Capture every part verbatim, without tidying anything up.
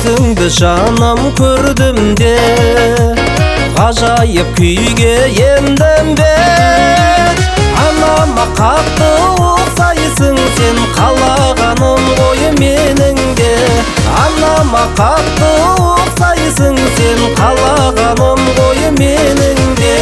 Yüzüңді жаным көрдім де, ғажайып күйге ендім бе. Анама қатты ұқсайсың сен, қалағаным ғой менің де. Анама қатты ұқсайсың сен, қалағаным ғой менің де.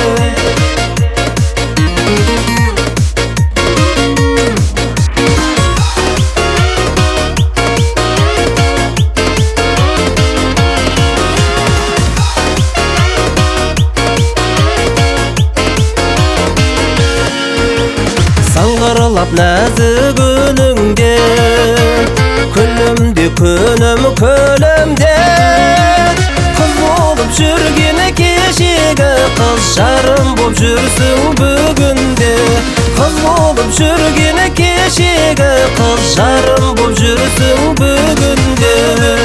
Сыңғырлап нәзік үніңде, күлімде күнім күлімде. Қыз болып жүргені кешегі, қыз жарым болып жүрсің бүгінде. Қыз болып жүргені кешегі, қыз жарым болып жүрсің бүгінде.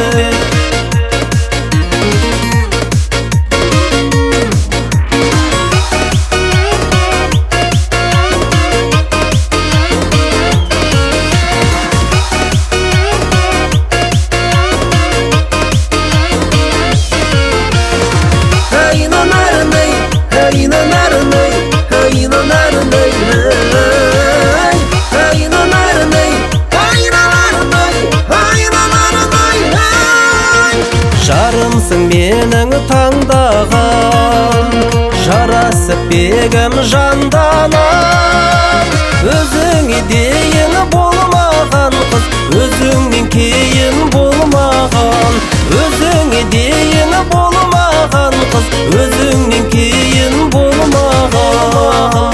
Жарымсың менің таңдаған, жарасып бегім жанданам. Өзіңе дейін болмаған қыз, өзіңнен кейін болмаған. Өзіңе дейін болмаған қыз, өзіңнен кейін болмаған.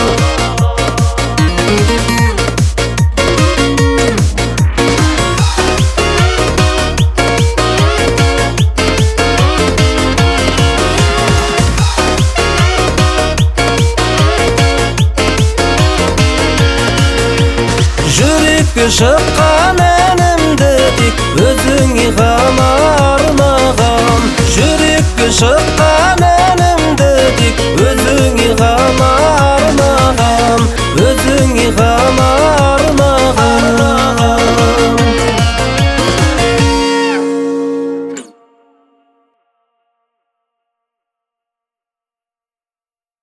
Жүрекке шыққан әнімді тек өзіңе ғана арнаған. Жүрекке шыққан әнімді